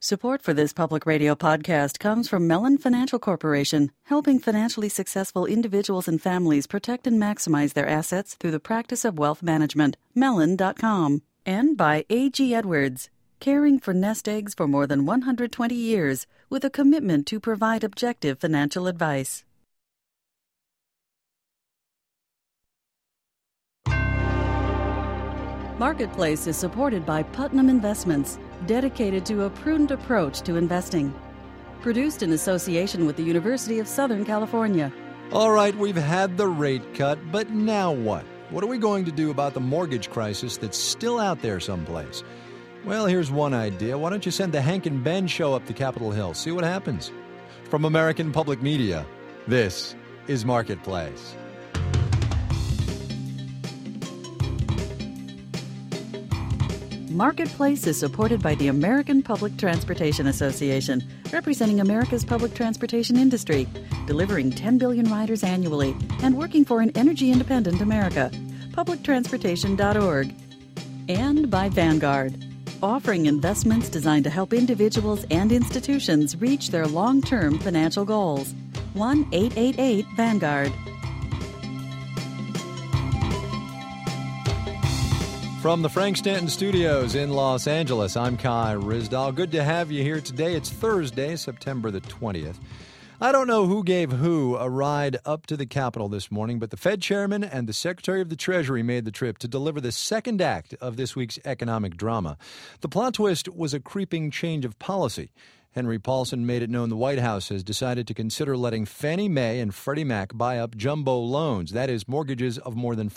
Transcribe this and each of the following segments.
Support for this public radio podcast comes from Mellon Financial Corporation, helping financially successful individuals and families protect and maximize their assets through the practice of wealth management. Mellon.com. And by A.G. Edwards, caring for nest eggs for more than 120 years with a commitment to provide objective financial advice. Marketplace is supported by Putnam Investments, dedicated to a prudent approach to investing. Produced in association with the University of Southern California. All right, we've had the rate cut, but now what? What are we going to do about the mortgage crisis that's still out there someplace? Well, here's one idea. Why don't you send the Hank and Ben show up to Capitol Hill? See what happens. From American Public Media, this is Marketplace. Marketplace is supported by the American Public Transportation Association, representing America's public transportation industry, delivering 10 billion riders annually, and working for an energy-independent America. Publictransportation.org. And by Vanguard, offering investments designed to help individuals and institutions reach their long-term financial goals. 1-888-VANGUARD. From the Frank Stanton Studios in Los Angeles, I'm Kai Ryssdal. Good to have you here today. It's Thursday, September the 20th. I don't know who gave who a ride up to the Capitol this morning, but the Fed chairman and the Secretary of the Treasury made the trip to deliver the second act of this week's economic drama. The plot twist was a creeping change of policy. Henry Paulson made it known the White House has decided to consider letting Fannie Mae and Freddie Mac buy up jumbo loans, that is, mortgages of more than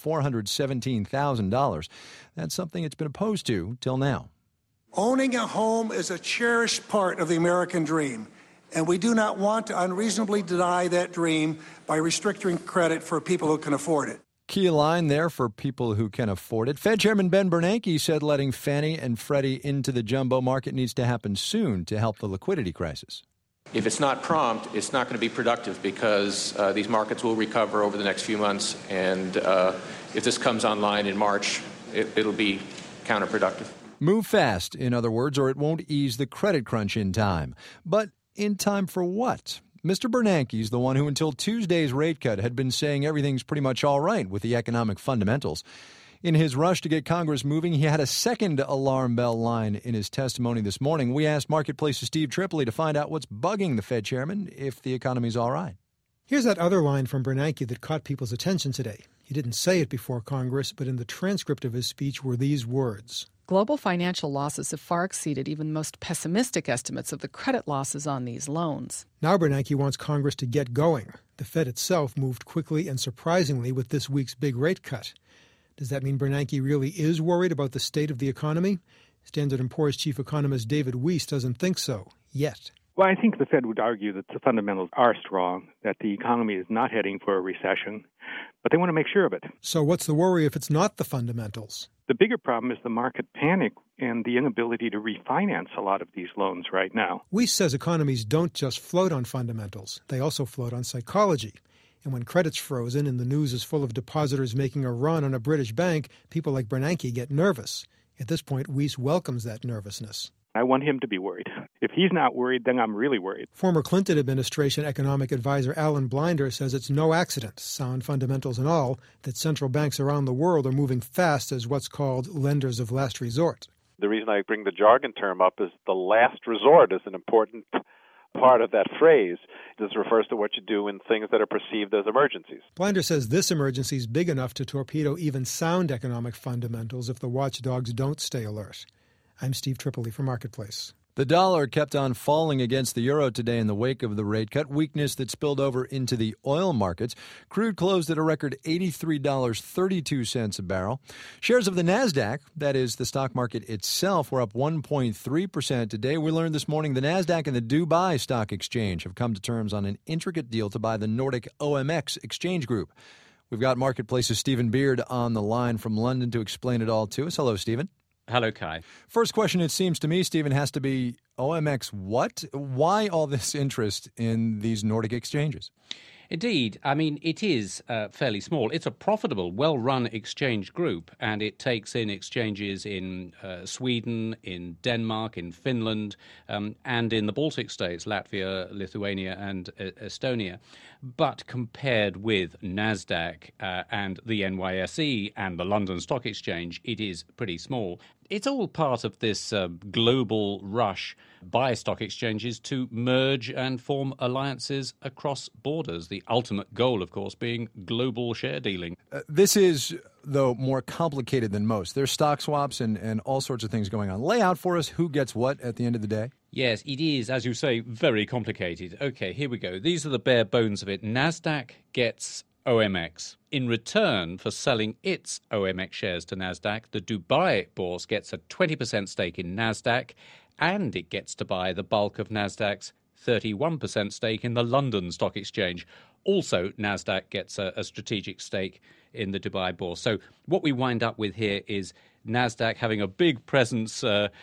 $417,000. That's something it's been opposed to till now. Owning a home is a cherished part of the American dream, and we do not want to unreasonably deny that dream by restricting credit for people who can afford it. Key line there for people who can afford it. Fed Chairman Ben Bernanke said letting Fannie and Freddie into the jumbo market needs to happen soon to help the liquidity crisis. If it's not prompt, it's not going to be productive because these markets will recover over the next few months. And if this comes online in March, it'll be counterproductive. Move fast, in other words, or it won't ease the credit crunch in time. But in time for what? Mr. Bernanke's the one who until Tuesday's rate cut had been saying everything's pretty much all right with the economic fundamentals. In his rush to get Congress moving, he had a second alarm bell line in his testimony this morning. We asked Marketplace's Steve Tripoli to find out what's bugging the Fed chairman if the economy's all right. Here's that other line from Bernanke that caught people's attention today. He didn't say it before Congress, but in the transcript of his speech were these words. Global financial losses have far exceeded even the most pessimistic estimates of the credit losses on these loans. Now Bernanke wants Congress to get going. The Fed itself moved quickly and surprisingly with this week's big rate cut. Does that mean Bernanke really is worried about the state of the economy? Standard & Poor's chief economist David Weiss doesn't think so, yet. Well, I think the Fed would argue that the fundamentals are strong, that the economy is not heading for a recession, but they want to make sure of it. So what's the worry if it's not the fundamentals? The bigger problem is the market panic and the inability to refinance a lot of these loans right now. Weiss says economies don't just float on fundamentals. They also float on psychology. And when credit's frozen and the news is full of depositors making a run on a British bank, people like Bernanke get nervous. At this point, Weiss welcomes that nervousness. I want him to be worried. If he's not worried, then I'm really worried. Former Clinton administration economic advisor Alan Blinder says it's no accident, sound fundamentals and all, that central banks around the world are moving fast as what's called lenders of last resort. The reason I bring the jargon term up is the last resort is an important part of that phrase. This refers to what you do in things that are perceived as emergencies. Blinder says this emergency is big enough to torpedo even sound economic fundamentals if the watchdogs don't stay alert. I'm Steve Tripoli for Marketplace. The dollar kept on falling against the euro today in the wake of the rate cut, weakness that spilled over into the oil markets. Crude closed at a record $83.32 a barrel. Shares of the NASDAQ, that is the stock market itself, were up 1.3% today. We learned this morning the NASDAQ and the Dubai Stock Exchange have come to terms on an intricate deal to buy the Nordic OMX exchange group. We've got Marketplace's Stephen Beard on the line from London to explain it all to us. Hello, Stephen. Hello, Kai. First question, it seems to me, Stephen, has to be OMX what? Why all this interest in these Nordic exchanges? Indeed. I mean, it is fairly small. It's a profitable, well-run exchange group, and it takes in exchanges in Sweden, in Denmark, in Finland, and in the Baltic states, Latvia, Lithuania, and Estonia. But compared with NASDAQ and the NYSE and the London Stock Exchange, it is pretty small. It's all part of this global rush by stock exchanges to merge and form alliances across borders. The ultimate goal, of course, being global share dealing. This is, though, more complicated than most. There's stock swaps and all sorts of things going on. Lay out for us who gets what at the end of the day. Yes, it is, as you say, very complicated. Okay, here we go. These are the bare bones of it. NASDAQ gets OMX. In return for selling its OMX shares to NASDAQ, the Dubai Bourse gets a 20% stake in NASDAQ, and it gets to buy the bulk of NASDAQ's 31% stake in the London Stock Exchange. Also, NASDAQ gets a strategic stake in the Dubai Bourse. So what we wind up with here is NASDAQ having a big presence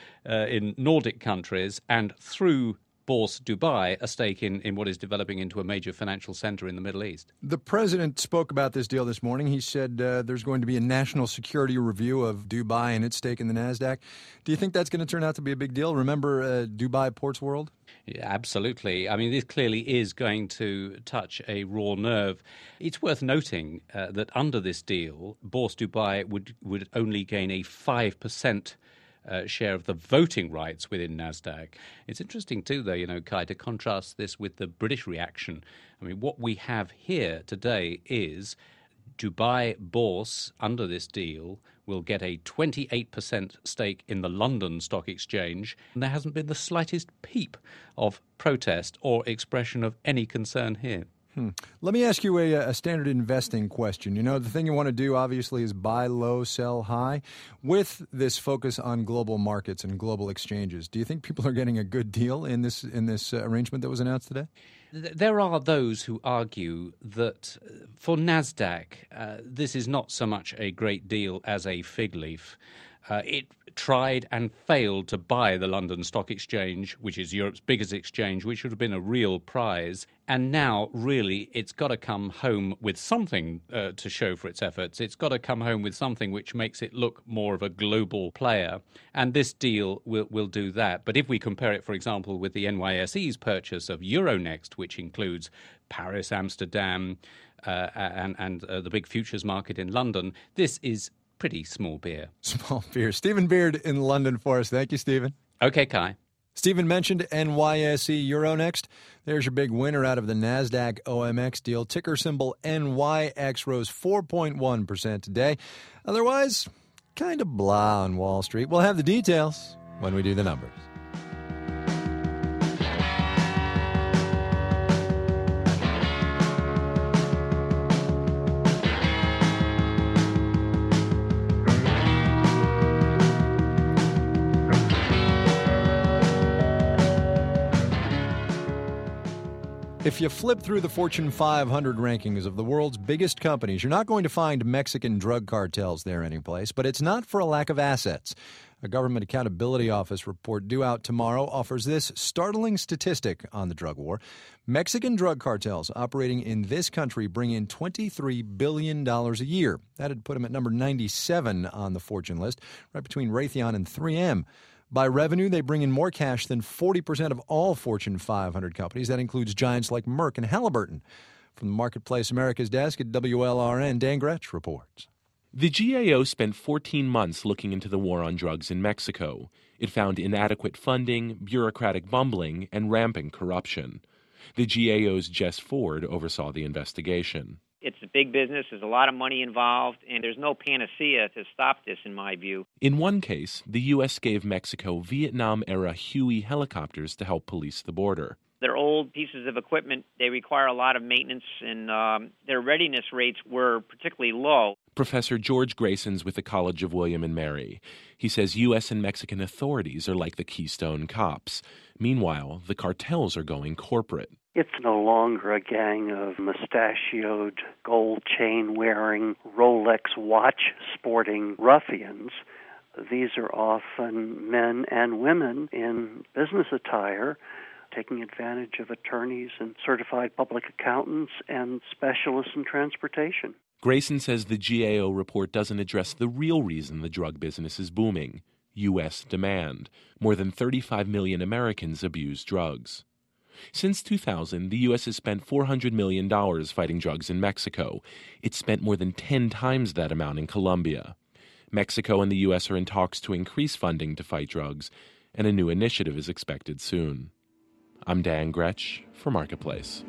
in Nordic countries, and through Bourse Dubai, a stake in what is developing into a major financial center in the Middle East. The president spoke about this deal this morning. He said there's going to be a national security review of Dubai and its stake in the NASDAQ. Do you think that's going to turn out to be a big deal? Remember Dubai Ports World? Yeah, absolutely. I mean, this clearly is going to touch a raw nerve. It's worth noting that under this deal, Bourse Dubai would only gain a 5% share of the voting rights within NASDAQ. It's interesting too, though, Kai, to contrast this with the British reaction. I mean, what we have here today is Dubai Bourse, under this deal, will get a 28% stake in the London Stock Exchange, and there hasn't been the slightest peep of protest or expression of any concern here. Let me ask you a standard investing question. The thing you want to do, obviously, is buy low, sell high. With this focus on global markets and global exchanges, do you think people are getting a good deal in this arrangement that was announced today? There are those who argue that for NASDAQ, this is not so much a great deal as a fig leaf. It tried and failed to buy the London Stock Exchange, which is Europe's biggest exchange, which would have been a real prize. And now, really, it's got to come home with something to show for its efforts. It's got to come home with something which makes it look more of a global player. And this deal will do that. But if we compare it, for example, with the NYSE's purchase of Euronext, which includes Paris, Amsterdam, and the big futures market in London, this is pretty small beer. Small beer. Stephen Beard in London for us. Thank you, Stephen. Okay, Kai. Stephen mentioned NYSE Euronext. There's your big winner out of the NASDAQ OMX deal. Ticker symbol NYX rose 4.1% today. Otherwise, kind of blah on Wall Street. We'll have the details when we do the numbers. If you flip through the Fortune 500 rankings of the world's biggest companies, you're not going to find Mexican drug cartels there anyplace, but it's not for a lack of assets. A Government Accountability Office report due out tomorrow offers this startling statistic on the drug war. Mexican drug cartels operating in this country bring in $23 billion a year. That'd put them at number 97 on the Fortune list, right between Raytheon and 3M. By revenue, they bring in more cash than 40% of all Fortune 500 companies. That includes giants like Merck and Halliburton. From the Marketplace America's desk at WLRN, Dan Gretsch reports. The GAO spent 14 months looking into the war on drugs in Mexico. It found inadequate funding, bureaucratic bumbling, and rampant corruption. The GAO's Jess Ford oversaw the investigation. It's a big business, there's a lot of money involved, and there's no panacea to stop this, in my view. In one case, the U.S. gave Mexico Vietnam-era Huey helicopters to help police the border. They're old pieces of equipment. They require a lot of maintenance, and their readiness rates were particularly low. Professor George Grayson's with the College of William and Mary. He says U.S. and Mexican authorities are like the Keystone Cops. Meanwhile, the cartels are going corporate. It's no longer a gang of mustachioed, gold chain-wearing, Rolex watch-sporting ruffians. These are often men and women in business attire taking advantage of attorneys and certified public accountants and specialists in transportation. Grayson says the GAO report doesn't address the real reason the drug business is booming: U.S. demand. More than 35 million Americans abuse drugs. Since 2000, the U.S. has spent $400 million fighting drugs in Mexico. It's spent more than 10 times that amount in Colombia. Mexico and the U.S. are in talks to increase funding to fight drugs, and a new initiative is expected soon. I'm Dan Gretsch for Marketplace.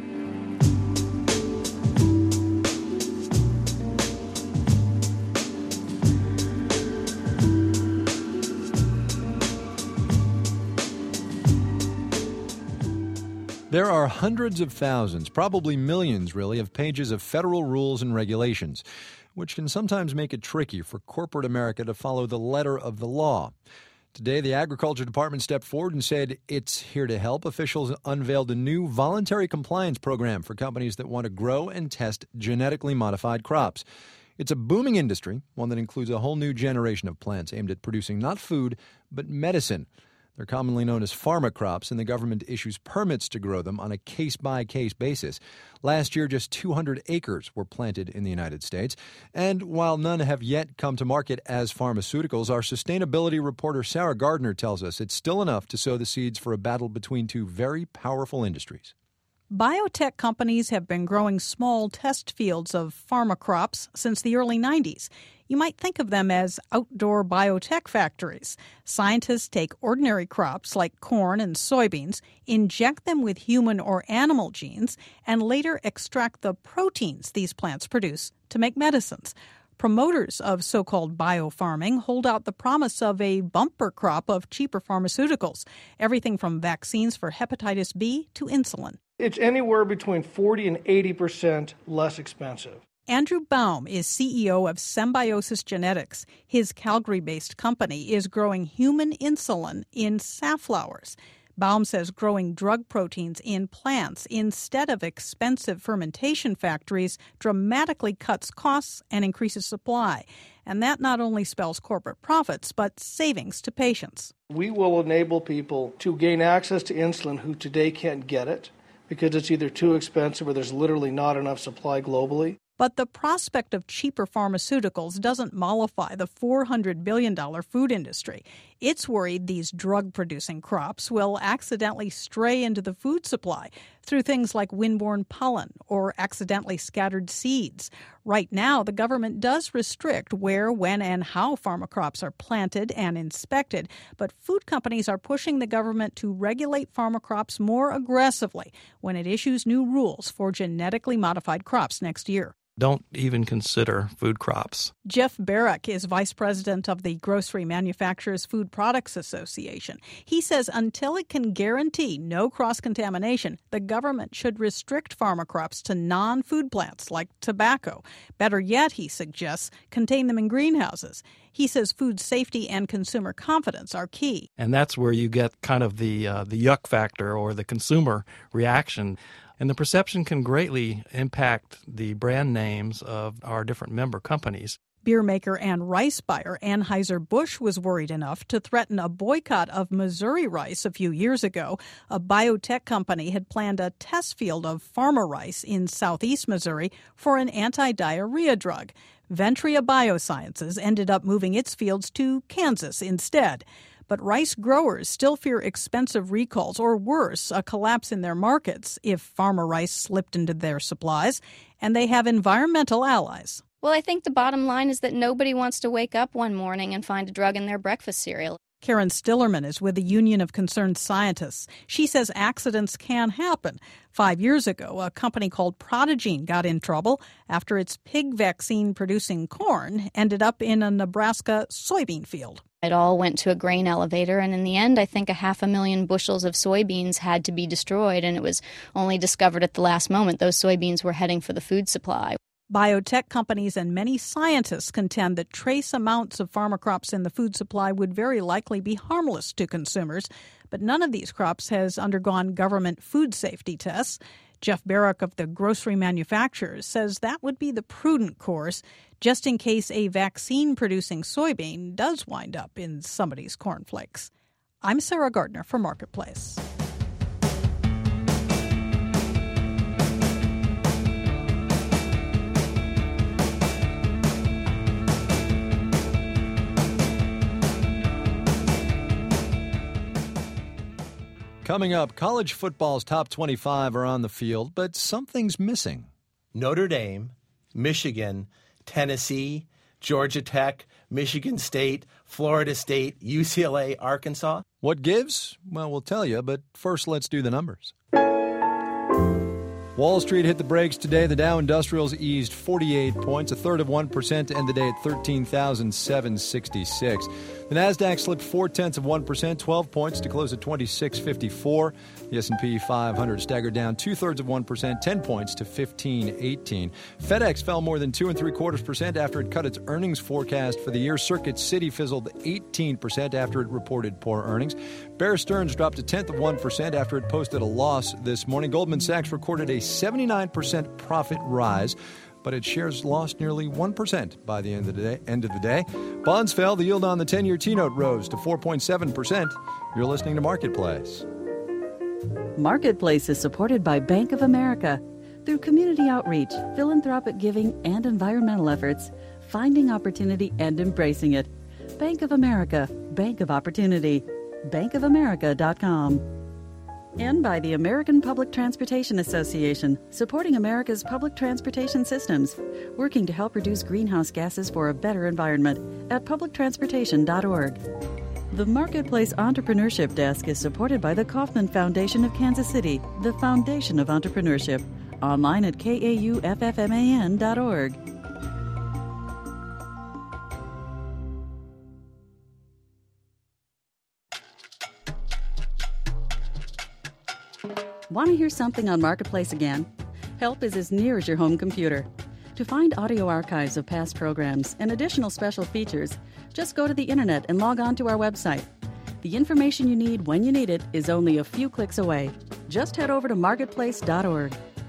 There are hundreds of thousands, probably millions really, of pages of federal rules and regulations, which can sometimes make it tricky for corporate America to follow the letter of the law. Today, the Agriculture Department stepped forward and said it's here to help. Officials unveiled a new voluntary compliance program for companies that want to grow and test genetically modified crops. It's a booming industry, one that includes a whole new generation of plants aimed at producing not food, but medicine. They're commonly known as pharma crops, and the government issues permits to grow them on a case-by-case basis. Last year, just 200 acres were planted in the United States. And while none have yet come to market as pharmaceuticals, our sustainability reporter Sarah Gardner tells us it's still enough to sow the seeds for a battle between two very powerful industries. Biotech companies have been growing small test fields of pharma crops since the early 90s. You might think of them as outdoor biotech factories. Scientists take ordinary crops like corn and soybeans, inject them with human or animal genes, and later extract the proteins these plants produce to make medicines. Promoters of so-called biofarming hold out the promise of a bumper crop of cheaper pharmaceuticals, everything from vaccines for hepatitis B to insulin. It's anywhere between 40 and 80% less expensive. Andrew Baum is CEO of Symbiosis Genetics. His Calgary-based company is growing human insulin in safflowers. Baum says growing drug proteins in plants instead of expensive fermentation factories dramatically cuts costs and increases supply. And that not only spells corporate profits, but savings to patients. We will enable people to gain access to insulin who today can't get it because it's either too expensive or there's literally not enough supply globally. But the prospect of cheaper pharmaceuticals doesn't mollify the $400 billion food industry. It's worried these drug-producing crops will accidentally stray into the food supply through things like windborne pollen or accidentally scattered seeds. Right now, the government does restrict where, when, and how pharma crops are planted and inspected, but food companies are pushing the government to regulate pharma crops more aggressively when it issues new rules for genetically modified crops next year. Don't even consider food crops. Jeff Barrick is vice president of the Grocery Manufacturers Food Products Association. He says until it can guarantee no cross-contamination, the government should restrict pharma crops to non-food plants like tobacco. Better yet, he suggests, contain them in greenhouses. He says food safety and consumer confidence are key. And that's where you get kind of the yuck factor or the consumer reaction. And the perception can greatly impact the brand names of our different member companies. Beer maker and rice buyer Anheuser-Busch was worried enough to threaten a boycott of Missouri rice a few years ago. A biotech company had planned a test field of pharma rice in southeast Missouri for an anti-diarrhea drug. Ventria Biosciences ended up moving its fields to Kansas instead. But rice growers still fear expensive recalls or worse, a collapse in their markets if pharma rice slipped into their supplies. And they have environmental allies. Well, I think the bottom line is that nobody wants to wake up one morning and find a drug in their breakfast cereal. Karen Stillerman is with the Union of Concerned Scientists. She says accidents can happen. 5 years ago, a company called Protogene got in trouble after its pig vaccine-producing corn ended up in a Nebraska soybean field. It all went to a grain elevator, and in the end, I think 500,000 bushels of soybeans had to be destroyed, and it was only discovered at the last moment those soybeans were heading for the food supply. Biotech companies and many scientists contend that trace amounts of pharma crops in the food supply would very likely be harmless to consumers, but none of these crops has undergone government food safety tests. Jeff Barrick of the Grocery Manufacturers says that would be the prudent course, just in case a vaccine-producing soybean does wind up in somebody's cornflakes. I'm Sarah Gardner for Marketplace. Coming up, college football's top 25 are on the field, but something's missing. Notre Dame, Michigan, Tennessee, Georgia Tech, Michigan State, Florida State, UCLA, Arkansas. What gives? Well, we'll tell you, but first let's do the numbers. Wall Street hit the brakes today. The Dow Industrials eased 48 points, a third of 1% to end the day at 13,766. The Nasdaq slipped 0.4%, 12 points to close at 2654. The S&P 500 staggered down 2/3%, 10 points to 1518. FedEx fell more than 2.75% after it cut its earnings forecast for the year. Circuit City fizzled 18% after it reported poor earnings. Bear Stearns dropped 1/10% after it posted a loss this morning. Goldman Sachs recorded a 79% profit rise, but its shares lost nearly 1% by the end of the day. Bonds fell. The yield on the 10-year T-note rose to 4.7%. You're listening to Marketplace. Marketplace is supported by Bank of America. Through community outreach, philanthropic giving, and environmental efforts, finding opportunity and embracing it. Bank of America, Bank of Opportunity. bankofamerica.com. And by the American Public Transportation Association, supporting America's public transportation systems, working to help reduce greenhouse gases for a better environment at publictransportation.org. The Marketplace Entrepreneurship Desk is supported by the Kauffman Foundation of Kansas City, the foundation of entrepreneurship. Online at kauffman.org. Want to hear something on Marketplace again? Help is as near as your home computer. To find audio archives of past programs and additional special features, just go to the internet and log on to our website. The information you need when you need it is only a few clicks away. Just head over to marketplace.org.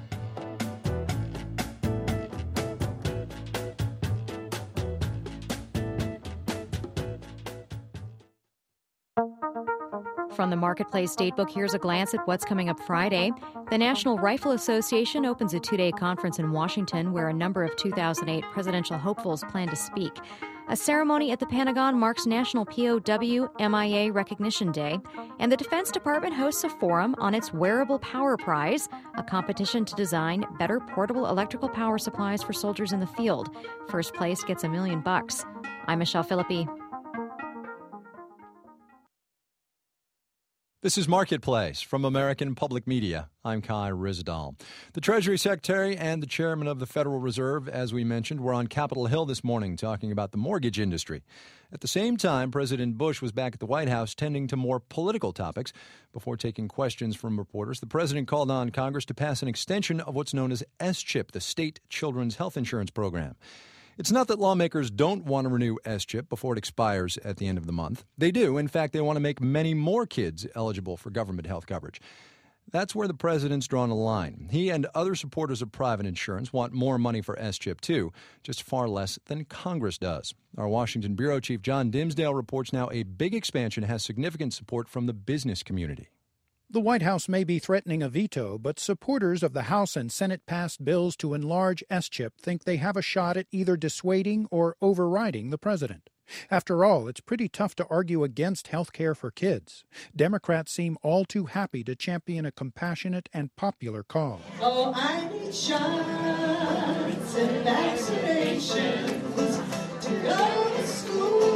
From the Marketplace Datebook, here's a glance at what's coming up Friday. The National Rifle Association opens a two-day conference in Washington where a number of 2008 presidential hopefuls plan to speak. A ceremony at the Pentagon marks National POW MIA Recognition Day. And the Defense Department hosts a forum on its Wearable Power Prize, a competition to design better portable electrical power supplies for soldiers in the field. First place gets $1 million. I'm Michelle Philippi. This is Marketplace from American Public Media. I'm Kai Ryssdal. The Treasury Secretary and the Chairman of the Federal Reserve, as we mentioned, were on Capitol Hill this morning talking about the mortgage industry. At the same time, President Bush was back at the White House tending to more political topics. Before taking questions from reporters, the president called on Congress to pass an extension of what's known as S-CHIP, the State Children's Health Insurance Program. It's not that lawmakers don't want to renew S-CHIP before it expires at the end of the month. They do. In fact, they want to make many more kids eligible for government health coverage. That's where the president's drawn a line. He and other supporters of private insurance want more money for S-CHIP, too, just far less than Congress does. Our Washington bureau chief John Dimsdale reports now a big expansion has significant support from the business community. The White House may be threatening a veto, but supporters of the House and Senate-passed bills to enlarge S-CHIP think they have a shot at either dissuading or overriding the president. After all, it's pretty tough to argue against health care for kids. Democrats seem all too happy to champion a compassionate and popular cause. Oh, I need shots and vaccinations to go to school.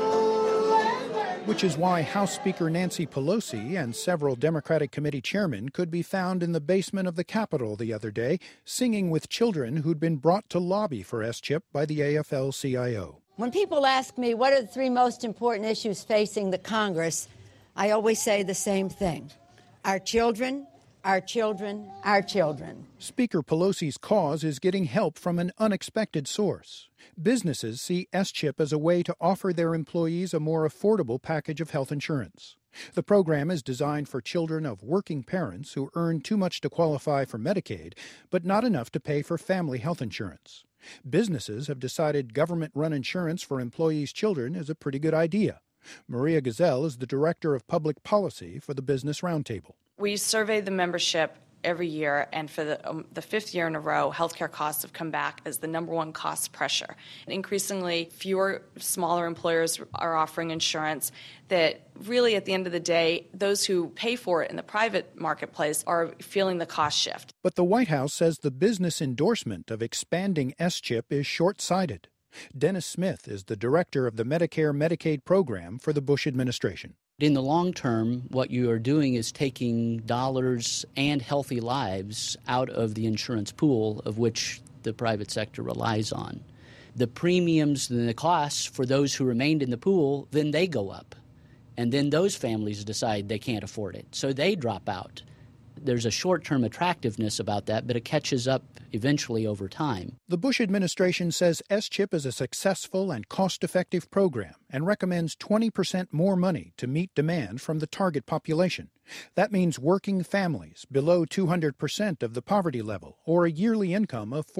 Which is why House Speaker Nancy Pelosi and several Democratic committee chairmen could be found in the basement of the Capitol the other day, singing with children who'd been brought to lobby for S-CHIP by the AFL-CIO. When people ask me what are the three most important issues facing the Congress, I always say the same thing. Our children, our children, our children. Speaker Pelosi's cause is getting help from an unexpected source. Businesses see S-CHIP as a way to offer their employees a more affordable package of health insurance. The program is designed for children of working parents who earn too much to qualify for Medicaid, but not enough to pay for family health insurance. Businesses have decided government-run insurance for employees' children is a pretty good idea. Maria Gazelle is the Director of Public Policy for the Business Roundtable. We surveyed the membership every year, and for the fifth year in a row, healthcare costs have come back as the number one cost pressure. And increasingly, fewer smaller employers are offering insurance that really, at the end of the day, those who pay for it in the private marketplace are feeling the cost shift. But the White House says the business endorsement of expanding S-CHIP is short-sighted. Dennis Smith is the director of the Medicare-Medicaid program for the Bush administration. In the long term, what you are doing is taking dollars and healthy lives out of the insurance pool of which the private sector relies on. The premiums and the costs for those who remained in the pool, then they go up. And then those families decide they can't afford it, so they drop out. There's a short-term attractiveness about that, but it catches up eventually over time. The Bush administration says S-CHIP is a successful and cost-effective program and recommends 20% more money to meet demand from the target population. That means working families below 200% of the poverty level or a yearly income of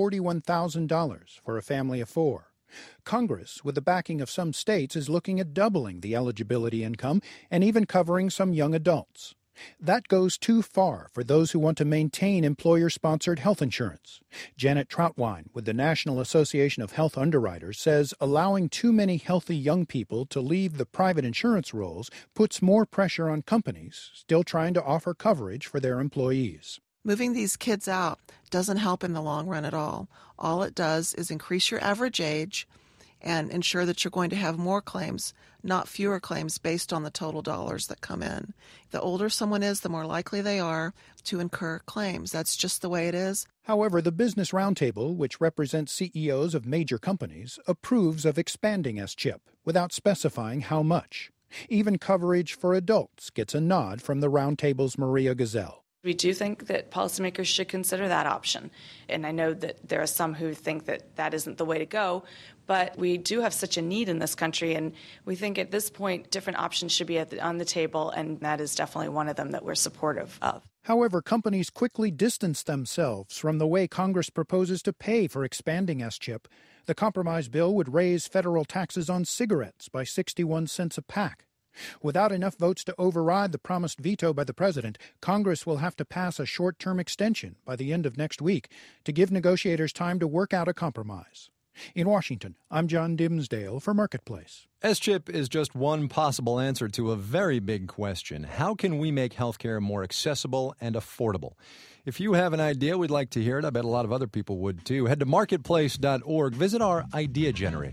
$41,000 for a family of four. Congress, with the backing of some states, is looking at doubling the eligibility income and even covering some young adults. That goes too far for those who want to maintain employer-sponsored health insurance. Janet Troutwine with the National Association of Health Underwriters says allowing too many healthy young people to leave the private insurance rolls puts more pressure on companies still trying to offer coverage for their employees. Moving these kids out doesn't help in the long run at all. All it does is increase your average age and ensure that you're going to have more claims, not fewer claims based on the total dollars that come in. The older someone is, the more likely they are to incur claims. That's just the way it is. However, the Business Roundtable, which represents CEOs of major companies, approves of expanding S-CHIP without specifying how much. Even coverage for adults gets a nod from the Roundtable's Maria Gazelle. We do think that policymakers should consider that option. And I know that there are some who think that that isn't the way to go, but we do have such a need in this country, and we think at this point different options should be on the table, and that is definitely one of them that we're supportive of. However, companies quickly distance themselves from the way Congress proposes to pay for expanding S-CHIP. The compromise bill would raise federal taxes on cigarettes by 61 cents a pack. Without enough votes to override the promised veto by the president, Congress will have to pass a short-term extension by the end of next week to give negotiators time to work out a compromise. In Washington, I'm John Dimsdale for Marketplace. S-CHIP is just one possible answer to a very big question. How can we make healthcare more accessible and affordable? If you have an idea, we'd like to hear it. I bet a lot of other people would too. Head to marketplace.org. Visit our idea generator.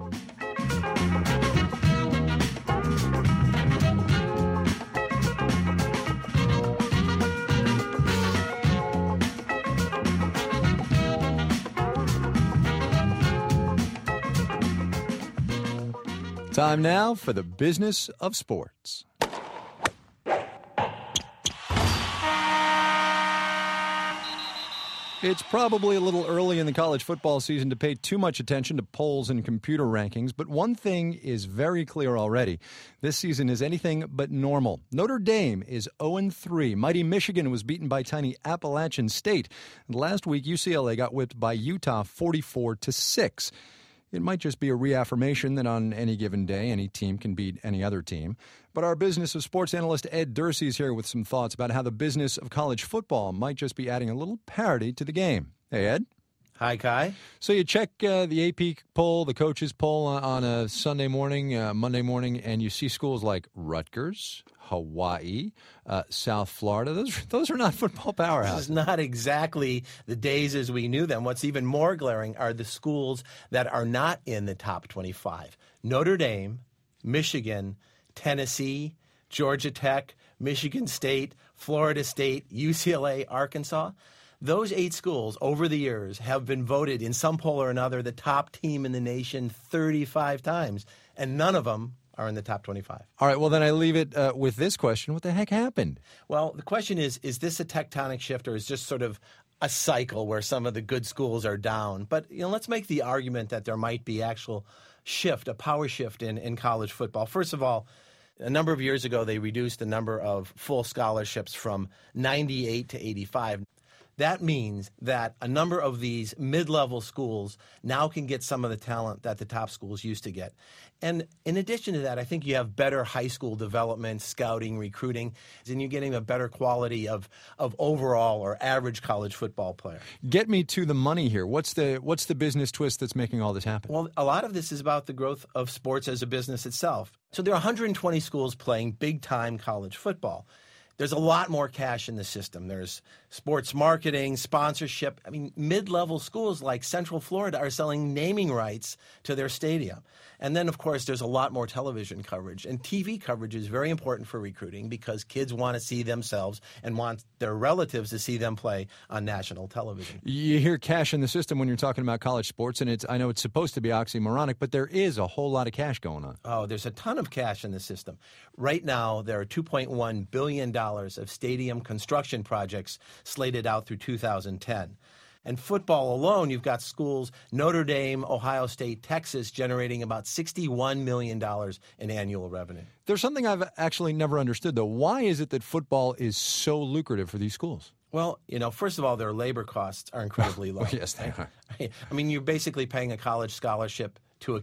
Time now for the business of sports. It's probably a little early in the college football season to pay too much attention to polls and computer rankings, but one thing is very clear already. This season is anything but normal. Notre Dame is 0-3. Mighty Michigan was beaten by tiny Appalachian State. And last week, UCLA got whipped by Utah 44-6. It might just be a reaffirmation that on any given day, any team can beat any other team. But our business of sports analyst Ed Dursey is here with some thoughts about how the business of college football might just be adding a little parity to the game. Hey, Ed. Hi, Kai. So you check the AP poll, the coaches poll on a Sunday morning, Monday morning, and you see schools like Rutgers, Hawaii, South Florida. Those are not football powerhouses. This is not exactly the days as we knew them. What's even more glaring are the schools that are not in the top 25. Notre Dame, Michigan, Tennessee, Georgia Tech, Michigan State, Florida State, UCLA, Arkansas. Those 8 schools over the years have been voted in some poll or another the top team in the nation 35 times, and none of them are in the top 25. All right, well, then I leave it with this question. What the heck happened? Well, the question is this a tectonic shift, or is just sort of a cycle where some of the good schools are down? But let's make the argument that there might be actual shift, a power shift in college football. First of all, a number of years ago, they reduced the number of full scholarships from 98 to 85. That means that a number of these mid-level schools now can get some of the talent that the top schools used to get. And in addition to that, I think you have better high school development, scouting, recruiting, and you're getting a better quality of overall or average college football player. Get me to the money here. What's the business twist that's making all this happen? Well, a lot of this is about the growth of sports as a business itself. So there are 120 schools playing big-time college football. There's a lot more cash in the system. There's sports marketing, sponsorship. I mean, mid-level schools like Central Florida are selling naming rights to their stadium. And then, of course, there's a lot more television coverage. And TV coverage is very important for recruiting because kids want to see themselves and want their relatives to see them play on national television. You hear cash in the system when you're talking about college sports, and I know it's supposed to be oxymoronic, but there is a whole lot of cash going on. Oh, there's a ton of cash in the system. Right now, there are $2.1 billion of stadium construction projects slated out through 2010. And football alone, you've got schools, Notre Dame, Ohio State, Texas, generating about $61 million in annual revenue. There's something I've actually never understood, though. Why is it that football is so lucrative for these schools? Well, first of all, their labor costs are incredibly low. Yes, they are. I mean, you're basically paying a college scholarship to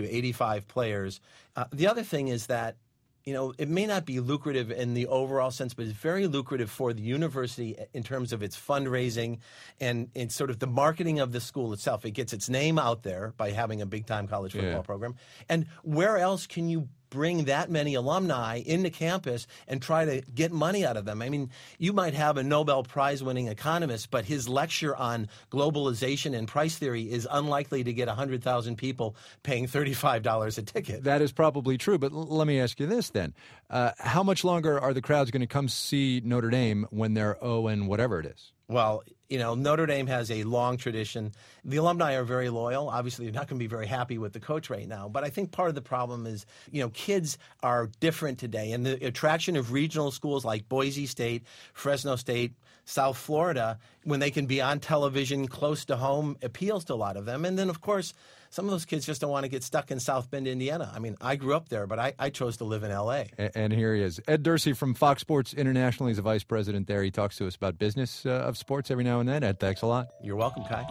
85 players. The other thing is that it may not be lucrative in the overall sense, but it's very lucrative for the university in terms of its fundraising and in sort of the marketing of the school itself. It gets its name out there by having a big-time college football program. And where else can you bring that many alumni into campus and try to get money out of them? I mean, you might have a Nobel Prize-winning economist, but his lecture on globalization and price theory is unlikely to get 100,000 people paying $35 a ticket. That is probably true, but let me ask you this then. How much longer are the crowds going to come see Notre Dame when they're and whatever it is? Well, Notre Dame has a long tradition. The alumni are very loyal. Obviously, they're not going to be very happy with the coach right now. But I think part of the problem is, kids are different today. And the attraction of regional schools like Boise State, Fresno State, South Florida, when they can be on television close to home, appeals to a lot of them. And then, of course, some of those kids just don't want to get stuck in South Bend, Indiana. I mean, I grew up there, but I chose to live in L.A. And here he is. Ed Dursey from Fox Sports International. He's a vice president there. He talks to us about business of sports every now and then. Ed, thanks a lot. You're welcome, Kai.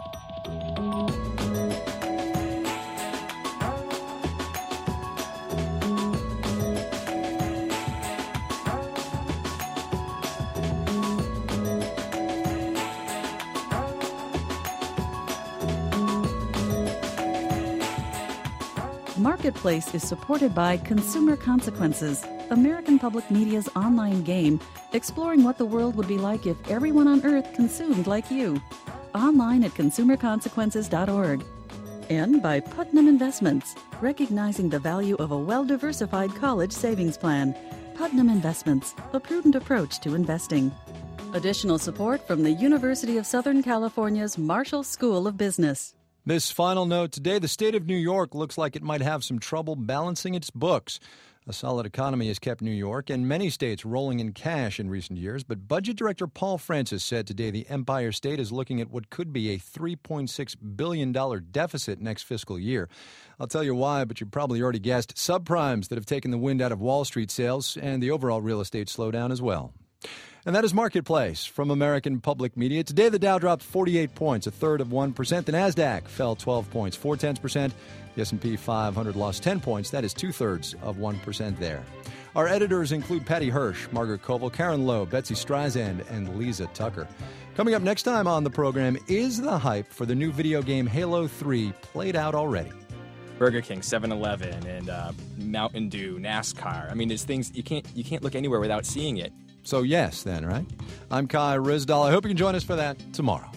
Marketplace is supported by Consumer Consequences, American Public Media's online game, exploring what the world would be like if everyone on Earth consumed like you. Online at consumerconsequences.org. And by Putnam Investments, recognizing the value of a well-diversified college savings plan. Putnam Investments, a prudent approach to investing. Additional support from the University of Southern California's Marshall School of Business. This final note today, the state of New York looks like it might have some trouble balancing its books. A solid economy has kept New York and many states rolling in cash in recent years, but Budget Director Paul Francis said today the Empire State is looking at what could be a $3.6 billion deficit next fiscal year. I'll tell you why, but you probably already guessed. Subprimes that have taken the wind out of Wall Street sales and the overall real estate slowdown as well. And that is Marketplace from American Public Media. Today, the Dow dropped 48 points, 1/3%. The NASDAQ fell 12 points, 0.4%. The S&P 500 lost 10 points. That is 2/3% there. Our editors include Patty Hirsch, Margaret Koval, Karen Lowe, Betsy Streisand, and Lisa Tucker. Coming up next time on the program, is the hype for the new video game Halo 3 played out already? Burger King, 7-Eleven, and Mountain Dew, NASCAR. I mean, there's things you can't look anywhere without seeing it. So yes, then, right? I'm Kai Ryssdal. I hope you can join us for that tomorrow.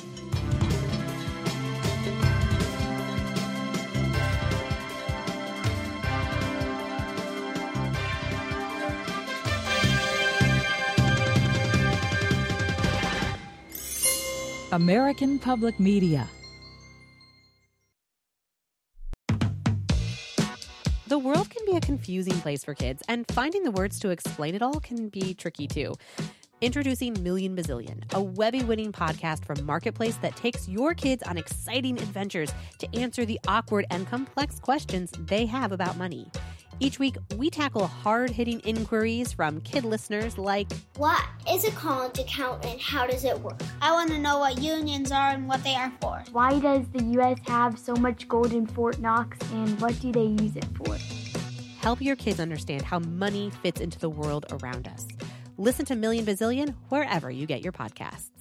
American Public Media. The world can be a confusing place for kids, and finding the words to explain it all can be tricky too. Introducing Million Bazillion, a Webby-winning podcast from Marketplace that takes your kids on exciting adventures to answer the awkward and complex questions they have about money. Each week, we tackle hard-hitting inquiries from kid listeners like, what is a college account and how does it work? I want to know what unions are and what they are for. Why does the U.S. have so much gold in Fort Knox and what do they use it for? Help your kids understand how money fits into the world around us. Listen to Million Bazillion wherever you get your podcasts.